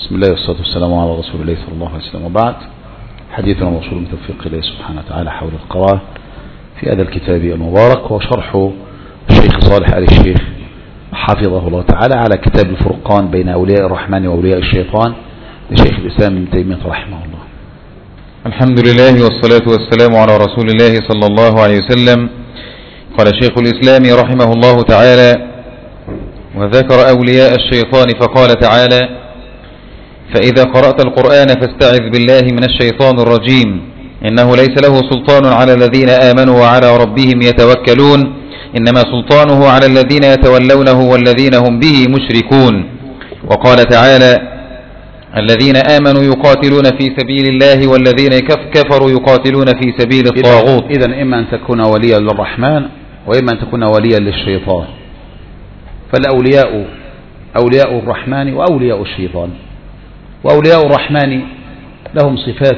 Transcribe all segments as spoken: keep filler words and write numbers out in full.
بسم الله والصلاة والسلام على رسول الله صلى الله عليه وسلم، وبعد. حديثنا موصول من توفيق الله سبحانه وتعالى حول القراءة في هذا الكتاب المبارك، وشرح الشيخ صالح آل الشيخ حفظه الله تعالى على كتاب الفرقان بين أولياء الرحمن وأولياء الشيطان لشيخ الإسلام ابن تيمية رحمه الله. الحمد لله والصلاة والسلام على رسول الله صلى الله عليه وسلم. قال شيخ الإسلام رحمه الله تعالى: وذكر أولياء الشيطان فقال تعالى: فإذا قرأت القرآن فاستعذ بالله من الشيطان الرجيم، إنه ليس له سلطان على الذين آمنوا وعلى ربهم يتوكلون، إنما سلطانه على الذين يتولونه والذين هم به مشركون. وقال تعالى: الذين آمنوا يقاتلون في سبيل الله والذين كفروا يقاتلون في سبيل الطاغوت. إذن إما أن تكون وليا للرحمن وإما أن تكون وليا للشيطان، فالأولياء أولياء الرحمن وأولياء الشيطان. وأولياء الرحمن لهم صفات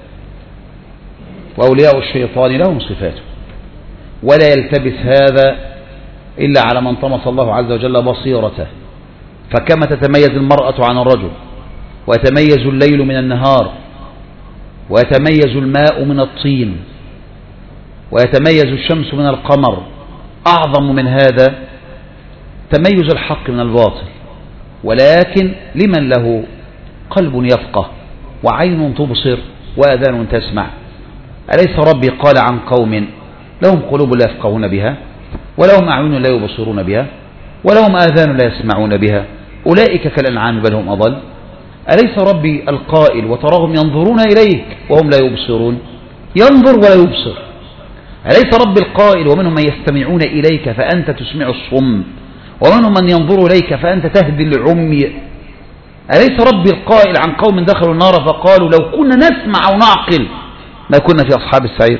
وأولياء الشيطان لهم صفات، ولا يلتبس هذا إلا على من طمس الله عز وجل بصيرته. فكما تتميز المرأة عن الرجل، ويتميز الليل من النهار، ويتميز الماء من الطين، ويتميز الشمس من القمر، أعظم من هذا تميز الحق من الباطل. ولكن لمن له قلب يفقه وعين تبصر وآذان تسمع. أليس ربي قال عن قوم لهم قلوب لا يفقهون بها، ولهم أعين لا يبصرون بها، ولهم آذان لا يسمعون بها، أولئك كالأنعام بل هم أضل. أليس ربي القائل وتراهم ينظرون إليك وهم لا يبصرون؟ ينظر ولا يبصر. أليس ربي القائل ومنهم من يستمعون إليك فأنت تسمع الصم، ومنهم من ينظر إليك فأنت تهدي العمي؟ أليس ربي القائل عن قوم دخلوا النار فقالوا لو كنا نسمع أو نعقل ما كنا في أصحاب السعير؟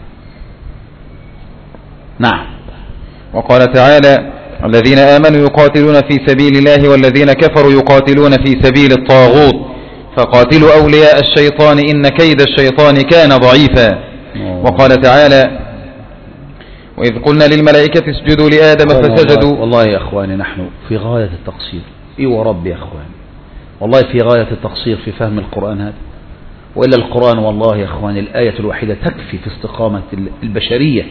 نعم. وقال تعالى: الذين آمنوا يقاتلون في سبيل الله والذين كفروا يقاتلون في سبيل الطاغوت فقاتلوا أولياء الشيطان إن كيد الشيطان كان ضعيفا. وقال تعالى: وإذ قلنا للملائكة اسجدوا لآدم فسجدوا. والله يا أخواني نحن في غاية التقصير، إي ورب يا أخواني والله في غاية التقصير في فهم القرآن هذا. وإلا القرآن والله يا أخواني الآية الوحيدة تكفي في استقامة البشرية.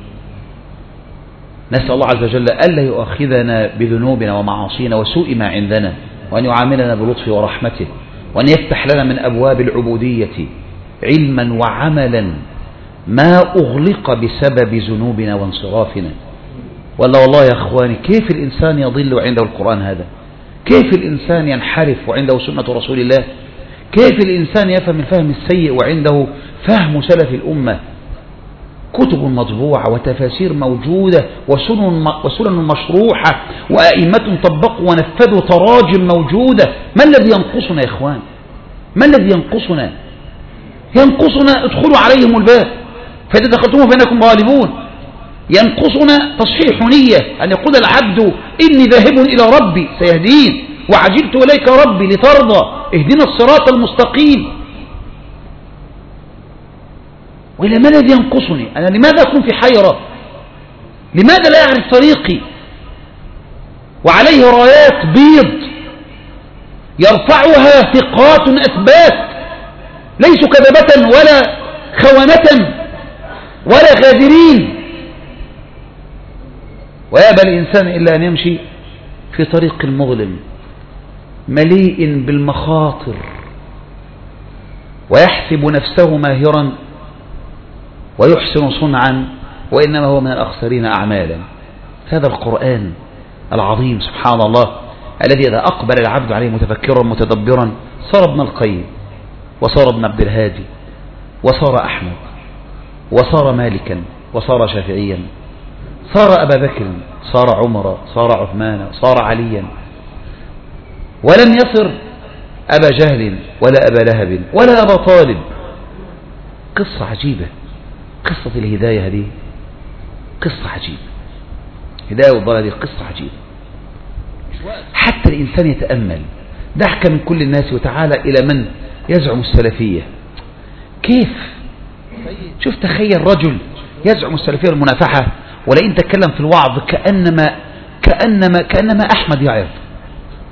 نسأل الله عز وجل ألا يؤاخذنا بذنوبنا ومعاصينا وسوء ما عندنا، وأن يعاملنا بلطفه ورحمته، وأن يفتح لنا من أبواب العبودية علما وعملا ما أغلق بسبب ذنوبنا وانصرافنا. ولا والله يا أخواني كيف الإنسان يضل وعنده القرآن هذا؟ كيف الإنسان ينحرف وعنده سنة رسول الله؟ كيف الإنسان يفهم الفهم السيء وعنده فهم سلف الأمة؟ كتب مطبوعة وتفاسير موجودة وسنن وسنن مشروحة وأئمة طبقوا ونفذوا تراجم موجودة. ما الذي ينقصنا يا إخوان؟ ما الذي ينقصنا؟ ينقصنا ادخلوا عليهم الباب فإذا دخلتم فإنكم غالبون. ينقصنا تصحيح نية، أن يقول العبد إني ذاهب إلى ربي سيهدين وعجلت إليك ربي لترضى اهدنا الصراط المستقيم. وإلى ما الذي ينقصني؟ أنا لماذا أكون في حيرة؟ لماذا لا أعرف طريقي وعليه رايات بيض يرفعها ثقات أثبات ليسوا كذبة ولا خونة ولا غادرين؟ ويأبى الإنسان إلا أن يمشي في طريق مظلم مليء بالمخاطر ويحسب نفسه ماهرا ويحسن صنعا وإنما هو من الأخسرين أعمالا. هذا القرآن العظيم سبحان الله الذي إذا أقبل العبد عليه متفكرا متدبرا صار ابن القيم وصار ابن عبد الهادي وصار أحمد وصار مالكا وصار شافعيا، صار أبا بكر، صار عمر، صار عثمان، صار عليا، ولم يصر أبا جهل ولا أبا لهب ولا أبا طالب. قصة عجيبة، قصة الهداية هذه قصة عجيبة، هداية والضلال هذه قصة عجيبة. حتى الإنسان يتأمل، دعك من كل الناس وتعالى إلى من يزعم السلفية. كيف؟ شوف تخيل رجل يزعم السلفية المنافحة ولئن تكلم في الوعظ كأنما كأنما كأنما أحمد يعظ.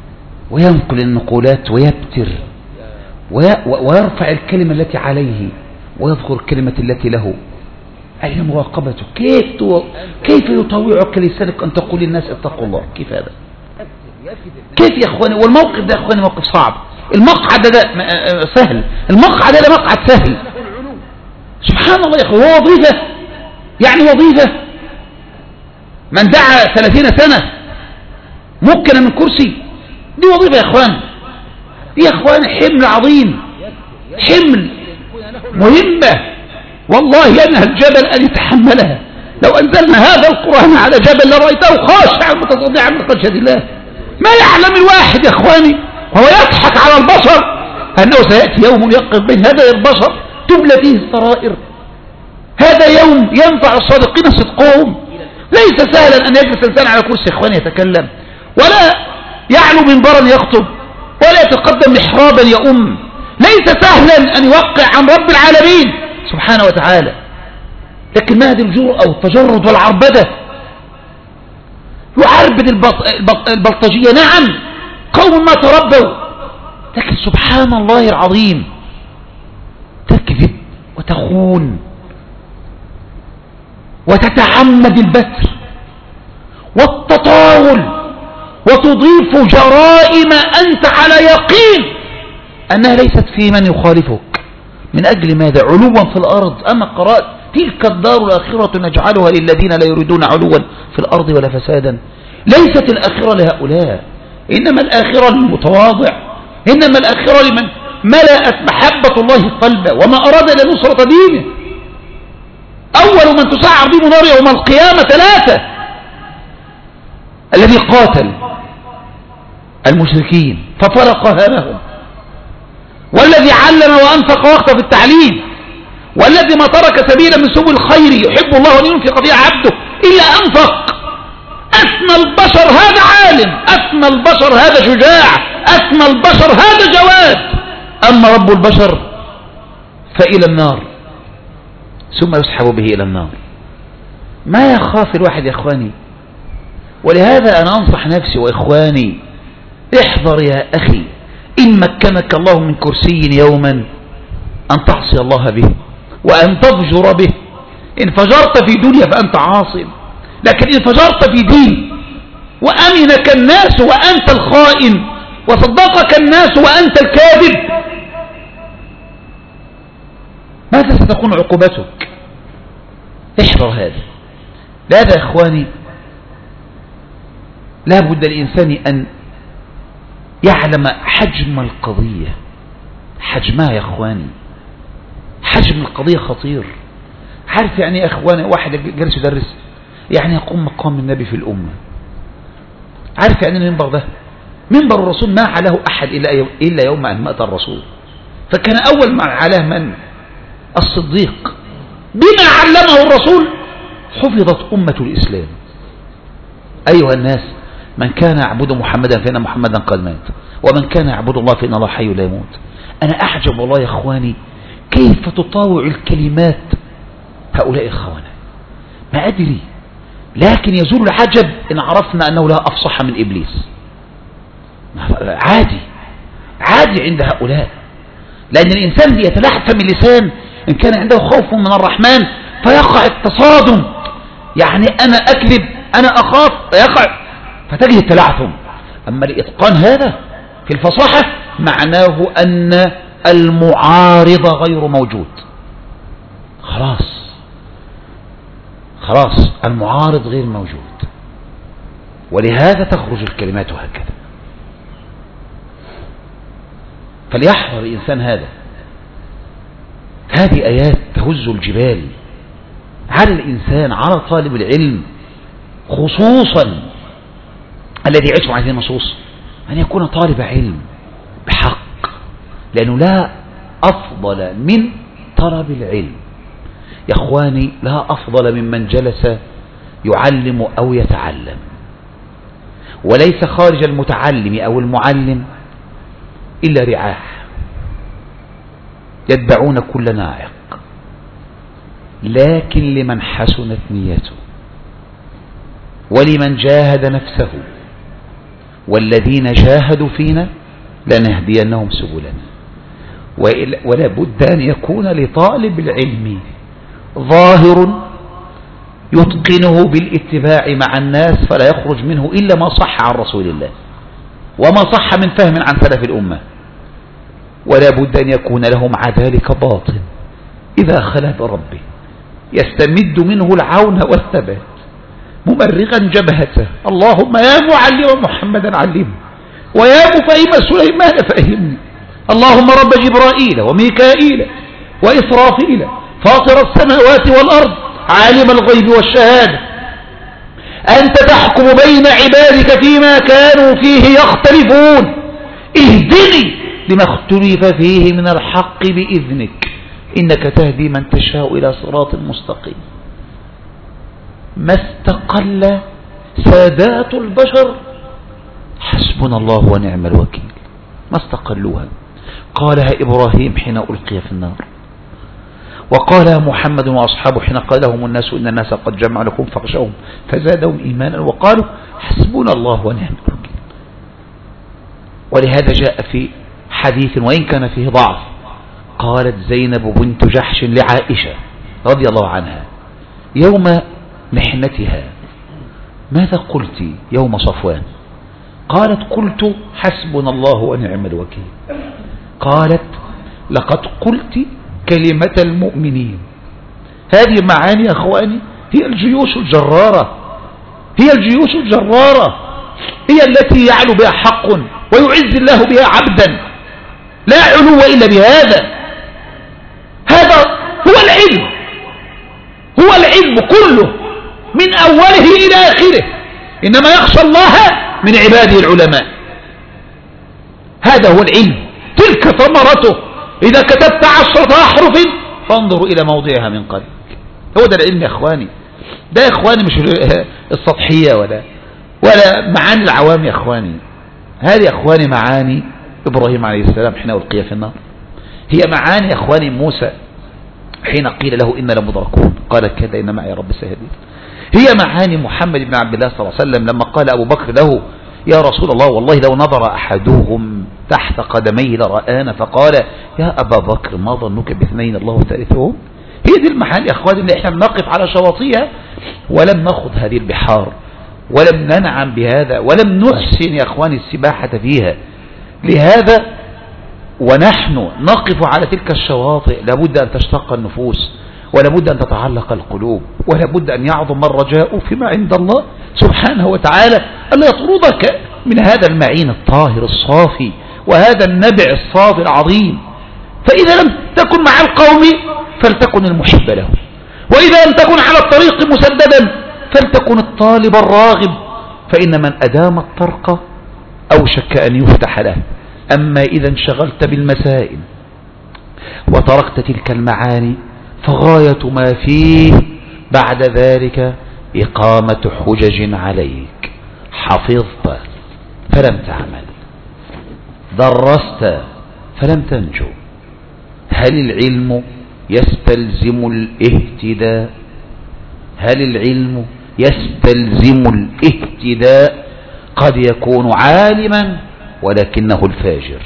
وينقل النقولات ويبتر ويرفع الكلمة التي عليه ويذكر الكلمة التي له. أين مراقبته؟ كيف كيف يطوعك لسانك أن تقول للناس اتقوا الله؟ كيف هذا؟ كيف يا أخواني؟ والموقف ده يا أخواني موقف صعب. المقعد ده سهل، المقعد ده مقعد سهل. سبحان الله يا أخواني، هو وظيفة، يعني وظيفة. من دعا ثلاثين سنة مكن من كرسي، دي وظيفة يا أخوان. دي يا أخوان حمل عظيم، حمل مهمة والله ينهى الجبل أن يتحملها. لو أنزلنا هذا القرآن على جبل لرأيته خاشعا متصدعا من خشية الله. ما يعلم الواحد يا أخواني وهو يضحك على البشر أنه سيأتي يوم يقف بين هذا البشر تبلى فيه السرائر. هذا يوم ينفع الصادقين صدقهم. ليس سهلا أن يجلس الإنسان على كرسي يا أخواني يتكلم، ولا يعلو منبرا يخطب، ولا يتقدم محرابا يؤم. ليس سهلا أن يوقع عن رب العالمين سبحانه وتعالى. لكن ما هذه الجرأة والتجرد والعربدة؟ يعربد البلطجية، نعم قوم ما تربوا، لكن سبحان الله العظيم تكذب وتخون وتتعمد البتر والتطاول وتضيف جرائم أنت على يقين أنها ليست في من يخالفك. من أجل ماذا؟ علوا في الأرض. أما قرأت تلك الدار الآخرة نجعلها للذين لا يريدون علوا في الأرض ولا فسادا. ليست الآخرة لهؤلاء، إنما الآخرة للمتواضع، إنما الآخرة لمن ملأت محبة الله قلبه وما أراد لنصرة دينه. أول من تسعر بهم نار يوم القيامة ثلاثة: الذي قاتل المشركين ففرق هامهم، والذي علم وأنفق وقته في التعليم، والذي ما ترك سبيلا من سبل الخير يحب الله أن ينفق فيها عبده إلا أنفق. أسمى البشر هذا عالم، أسمى البشر هذا شجاع، أسمى البشر هذا جواد. أما رب البشر فإلى النار ثم يسحب به إلى النار. ما يخاف الواحد يا إخواني؟ ولهذا أنا أنصح نفسي وإخواني: احذر يا أخي، إن مكنك الله من كرسي يوما أن تعصي الله به وأن تفجر به. إن فجرت في دنيا فأنت عاصم، لكن إن فجرت في دين وأمنك الناس وأنت الخائن وصدقك الناس وأنت الكاذب، ماذا ستكون عقوبتك؟ احذر هذا. لهذا يا إخواني لا بد الإنسان أن يعلم حجم القضية، حجمها يا إخواني. حجم القضية خطير. عارف يعني يا إخواني واحد جالس يدرس يعني يقوم مقام النبي في الأمة. عارف يعني المنبر ده منبر الرسول ما علاه أحد إلا يوم أن مات الرسول، فكان أول ما علاه من؟ الصديق. بما علمه الرسول حفظت أمة الإسلام. أيها الناس، من كان يعبد محمدا فإن محمدا قد مات، ومن كان يعبد الله فإن الله حي لا يموت. أنا أعجب والله يا إخواني كيف تطاوع الكلمات هؤلاء الخونة. ما أدري، لكن يزول العجب إن عرفنا أنه لا أفصح من إبليس. عادي عادي عند هؤلاء، لأن الإنسان يتلعثم اللسان إن كان عنده خوف من الرحمن فيقع التصادم. يعني أنا أكذب، أنا أخاف، يقع فتجد التلعثم. أما الإتقان هذا في الفصاحة معناه أن المعارض غير موجود. خلاص خلاص المعارض غير موجود، ولهذا تخرج الكلمات هكذا. فليحذر الإنسان هذا. هذه آيات تهز الجبال. على الإنسان، على طالب العلم خصوصا الذي يعيش مع هذه النصوص، أن يكون طالب علم بحق، لأنه لا أفضل من طلب العلم يا أخواني. لا أفضل ممن جلس يعلم أو يتعلم. وليس خارج المتعلم أو المعلم إلا رعاح يتبعون كل ناعق، لكن لمن حسنت نيته ولمن جاهد نفسه والذين جاهدوا فينا لنهدينهم سبلنا. ولا بد أن يكون لطالب العلم ظاهر يتقنه بالاتباع مع الناس فلا يخرج منه إلا ما صح عن رسول الله وما صح من فهم عن سلف الأمة. ولا بد أن يكون له مع ذلك باطن إذا خلا بربه يستمد منه العون والثبات ممرغا جبهته: اللهم يا معلم محمدا علمه ويا مفهم سليمان فهمني، اللهم رب جبرائيل وميكائيل وإسرافيل فاطر السماوات والأرض عالم الغيب والشهادة أنت تحكم بين عبادك فيما كانوا فيه يختلفون اهدني لما اختلف فيه من الحق بإذنك إنك تهدي من تشاء إلى صراط مستقيم. ما استقل سادات البشر حسبنا الله ونعم الوكيل، ما استقلوها. قالها إبراهيم حين ألقي في النار، وقالها محمد وأصحابه حين قال لهم الناس إن الناس قد جمعوا لكم فاخشوهم فزادهم إيمانا وقالوا حسبنا الله ونعم الوكيل. ولهذا جاء في حديث وإن كان فيه ضعف، قالت زينب بنت جحش لعائشة رضي الله عنها يوم محنتها: ماذا قلت يوم صفوان؟ قالت: قلت حسبنا الله ونعم الوكيل. قالت: لقد قلت كلمة المؤمنين. هذه معاني يا أخواني هي الجيوش الجرارة، هي الجيوش الجرارة، هي التي يعلو بها حق ويعز الله بها عبدا، لا علو إلا بهذا. هذا هو العلم، هو العلم كله من أوله إلى آخره، إنما يخشى الله من عباده العلماء. هذا هو العلم، تلك ثمرته. إذا كتبت عشرة أحرف فانظروا إلى موضعها من قلبك. هو ده العلم يا إخواني، ده يا إخواني مش السطحية ولا ولا معاني العوام يا إخواني. هذه يا إخواني معاني إبراهيم عليه السلام حين ألقي في النار، هي معاني يا إخواني موسى حين قيل له إن لمدركون قال كلا إن معي رب سيهدين، هي معاني محمد بن عبد الله صلى الله عليه وسلم لما قال أبو بكر له: يا رسول الله والله لو نظر أحدهم تحت قدميه لرآنا، فقال: يا أبا بكر ما ظنك باثنين الله ثالثهم. هي دي المعاني يا أخواني اللي احنا بنقف على شواطئها ولم نخض هذه البحار ولم ننعم بهذا ولم نحسن يا أخواني السباحة فيها. لهذا ونحن نقف على تلك الشواطئ لابد أن تشتاق النفوس ولابد أن تتعلق القلوب ولابد أن يعظم الرجاء فيما عند الله سبحانه وتعالى ألا يطردك من هذا المعين الطاهر الصافي وهذا النبع الصافي العظيم. فإذا لم تكن مع القوم فلتكن المحب له، وإذا لم تكن على الطريق مسددا فلتكن الطالب الراغب، فإن من أدام الطرق أوشك أن يفتح له. أما إذا انشغلت بالمسائل وتركت تلك المعاني فغاية ما فيه بعد ذلك إقامة حجج عليك. حفظت فلم تعمل، درست فلم تنجو. هل العلم يستلزم الاهتداء؟ هل العلم يستلزم الاهتداء؟ قد يكون عالما ولكنه الفاجر،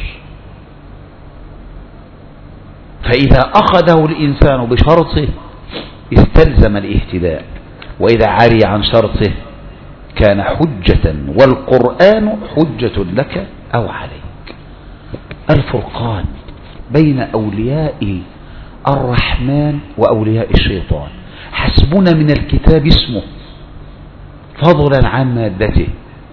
فإذا أخذه الإنسان بشرطه استلزم الاهتداء، وإذا عري عن شرطه كان حجة، والقرآن حجة لك أو عليك. الفرقان بين أولياء الرحمن وأولياء الشيطان حسبنا من الكتاب اسمه فضلا عن مادته،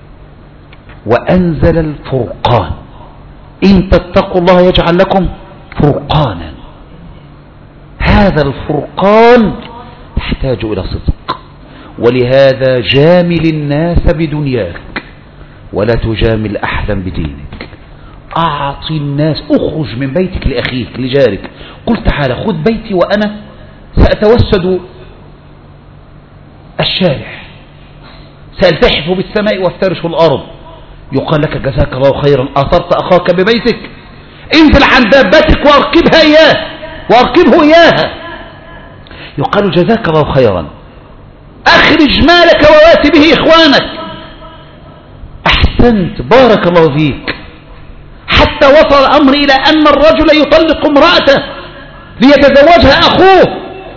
وأنزل الفرقان إن تتقوا الله يجعل لكم فرقانا. هذا الفرقان يحتاج إلى صدق، ولهذا جامل الناس بدنياك ولا تجامل أحدا بدينك. أعطي الناس، أخرج من بيتك لأخيك لجارك، قل تعالى خذ بيتي وأنا سأتوسد الشارع، سألتحف بالسماء وافترش الأرض، يقال لك جزاك الله خيرا أثرت أخاك ببيتك. انزل عن دابتك واركبها إياه واركبه إياها، يقال جزاك الله خيرا. أخرج مالك ووات به إخوانك. أحسن أحسنت بارك الله فيك، حتى وصل الأمر إلى أن الرجل يطلق امرأته ليتزوجها أخوه،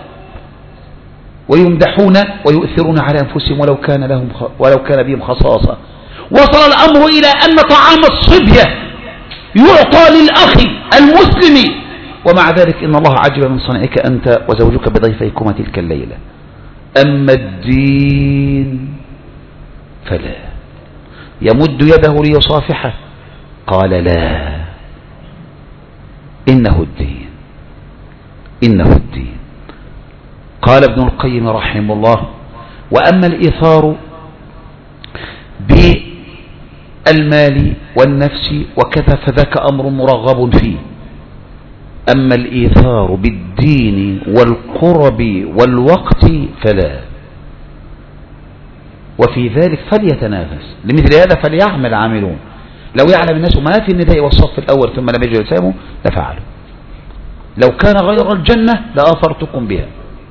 ويمدحون ويؤثرون على أنفسهم ولو كان لهم ولو كان بهم خصاصة. وصل الأمر إلى أن طعام الصبية يعطى للأخ المسلم، ومع ذلك إن الله عجب من صنعك أنت وزوجك بضيفيكما تلك الليلة. أما الدين فلا، يمد يده ليصافحه، قال لا، إنه الدين إنه الدين. قال ابن القيم رحمه الله: وأما الإيثار بالمال والنفس وكذا فذاك أمر مرغب فيه، أما الإيثار بالدين والقرب والوقت فلا، وفي ذلك فليتنافس، لمثل هذا فليعمل عاملون. لو يعلم الناس ما في النداء والصف الأول ثم لم يجد لسانه لفعلوا، لو كان غير الجنة لآثرتكم بها.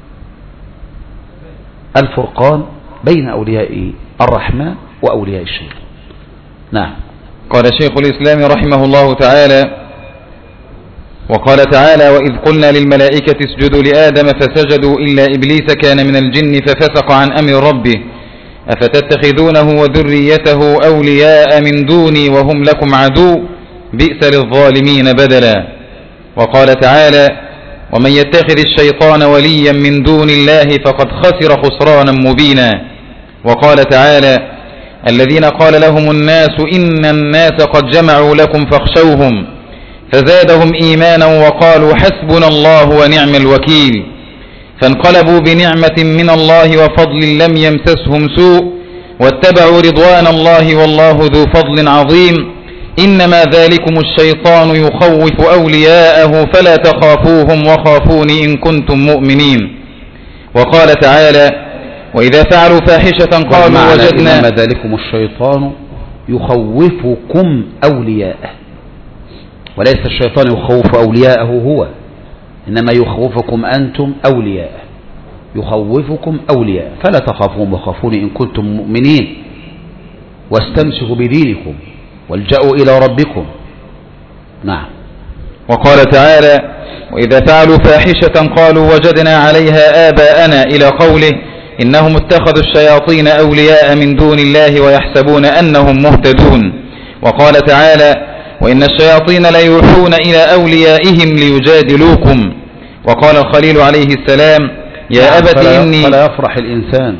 الفرقان بين أولياء الرحمن وأولياء الشيطان. نعم. قال شيخ الإسلام رحمه الله تعالى: وقال تعالى: وإذ قلنا للملائكة اسجدوا لآدم فسجدوا إلا إبليس كان من الجن ففسق عن أمر ربه أفتتخذونه وذريته أولياء من دوني وهم لكم عدو بئس للظالمين بدلا. وقال تعالى: ومن يتخذ الشيطان وليا من دون الله فقد خسر خسرانا مبينا. وقال تعالى: الذين قال لهم الناس إن الناس قد جمعوا لكم فاخشوهم فزادهم إيمانا وقالوا حسبنا الله ونعم الوكيل فانقلبوا بنعمة من الله وفضل لم يمسسهم سوء واتبعوا رضوان الله والله ذو فضل عظيم إنما ذلكم الشيطان يخوف أولياءه فلا تخافوهم وخافوني إن كنتم مؤمنين. وقال تعالى: وإذا فعلوا فاحشة قالوا وجدنا إنما ذلكم الشيطان يخوفكم أولياءه، وليس الشيطان يخوف أولياءه هو، إنما يخوفكم أنتم أولياءه، يخوفكم أولياء فلا تخافون وخافوني إن كنتم مؤمنين، واستمسكوا بدينكم والجأوا إلى ربكم. نعم. وقال تعالى: وإذا فعلوا فاحشة قالوا وجدنا عليها آباءنا إلى قوله إنهم اتخذوا الشياطين أولياء من دون الله ويحسبون أنهم مهتدون. وقال تعالى: وإن الشياطين ليوحون إلى أوليائهم ليجادلوكم. وقال الخليل عليه السلام: يا أبت إني فلا يفرح الإنسان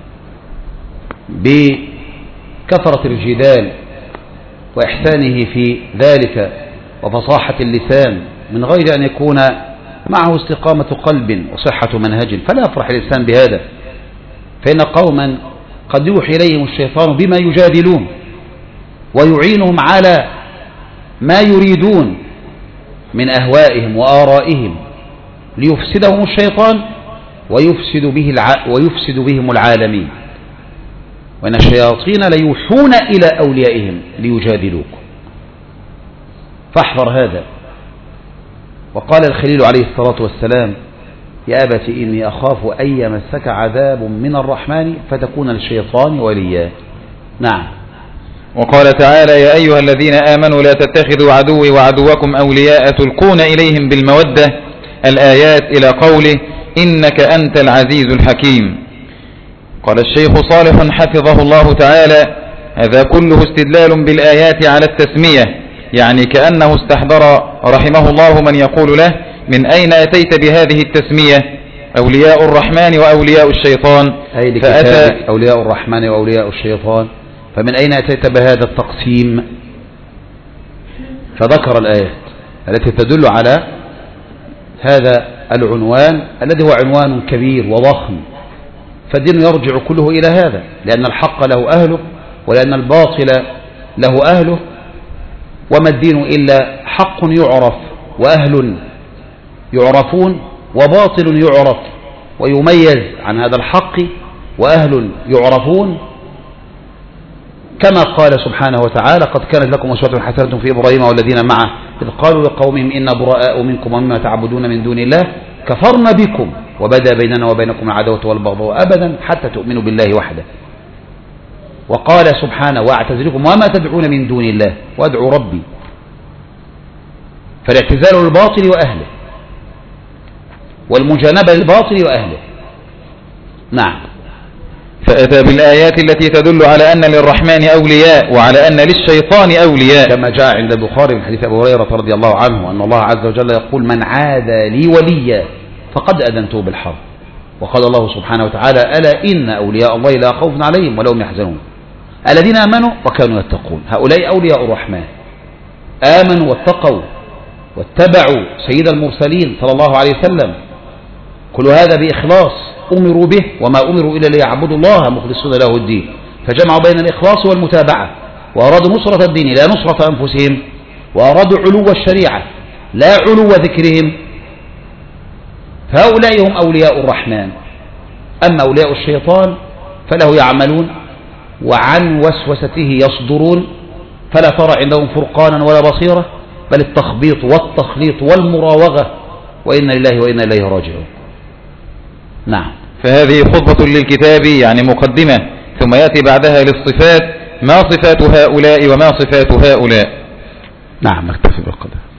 بكثرة الجدال وإحسانه في ذلك وفصاحة اللسان من غير أن يكون معه استقامة قلب وصحة منهج، فلا يفرح الإنسان بهذا، فإن قوما قد يوحي إليهم الشيطان بما يجادلون ويعينهم على ما يريدون من أهوائهم وآرائهم ليفسدهم الشيطان ويفسد به الع... ويفسد بهم العالمين، وإن الشياطين ليوحون إلى أوليائهم ليجادلوكم، فاحذر هذا. وقال الخليل عليه الصلاة والسلام: يا أبت إني أخاف أن يمسك عذاب من الرحمن فتكون للشيطان وليا. نعم. وقال تعالى: يا أيها الذين آمنوا لا تتخذوا عدوي وعدوكم أولياء تلقون إليهم بالمودة، الآيات إلى قوله إنك أنت العزيز الحكيم. قال الشيخ صالح حفظه الله تعالى: هذا كله استدلال بالآيات على التسمية، يعني كأنه استحضر رحمه الله من يقول له: من أين أتيت بهذه التسمية؟ أولياء الرحمن وأولياء الشيطان. أي فأتى أولياء الرحمن وأولياء الشيطان، فمن أين أتيت بهذا التقسيم؟ فذكر الآيات التي تدل على هذا العنوان الذي هو عنوان كبير وضخم، فالدين يرجع كله إلى هذا، لأن الحق له أهله ولأن الباطل له أهله، وما الدين إلا حق يعرف وأهل يعرفون وباطل يعرف ويميز عن هذا الحق وأهل يعرفون، كما قال سبحانه وتعالى: قد كانت لكم أسوة حسنة في إبراهيم والذين معه إذ قالوا لقومهم إنا براء منكم ومما تعبدون من دون الله كفرنا بكم وبدا بيننا وبينكم العداوة والبغضاء أبدا حتى تؤمنوا بالله وحده. وقال سبحانه واعتزلكم وما تدعون من دون الله وادعوا ربي، فالاعتزال للباطل وأهله والمجانبة للباطل وأهله. نعم. فأتى بالآيات التي تدل على أن للرحمن أولياء وعلى أن للشيطان أولياء، كما جاء عند البخاري من حديث أبي هريرة رضي الله عنه أن الله عز وجل يقول من عادى لي وليا فقد أذنته بالحرب. وقال الله سبحانه وتعالى ألا إن أولياء الله لا خوف عليهم ولا هم يحزنون الذين آمنوا وكانوا يتقون. هؤلاء أولياء الرحمن، آمنوا واتقوا واتبعوا سيد المرسلين صلى الله عليه وسلم، كل هذا بإخلاص أمروا به، وما أمروا إلا ليعبدوا الله مخلصين له الدين، فجمعوا بين الإخلاص والمتابعة، وأرادوا نصرة الدين لا نصرة أنفسهم، وأرادوا علو الشريعة لا علو ذكرهم. فهؤلاء هم أولياء الرحمن. أما أولياء الشيطان فله يعملون وعن وسوسته يصدرون، فلا ترى عندهم فرقانا ولا بصيرة، بل التخبيط والتخليط والمراوغة، وإنا لله وإنا إليه راجعون. نعم. فهذه خطبة للكتاب يعني مقدمة، ثم يأتي بعدها للصفات، ما صفات هؤلاء وما صفات هؤلاء. نعم. نكتفي بالقدر.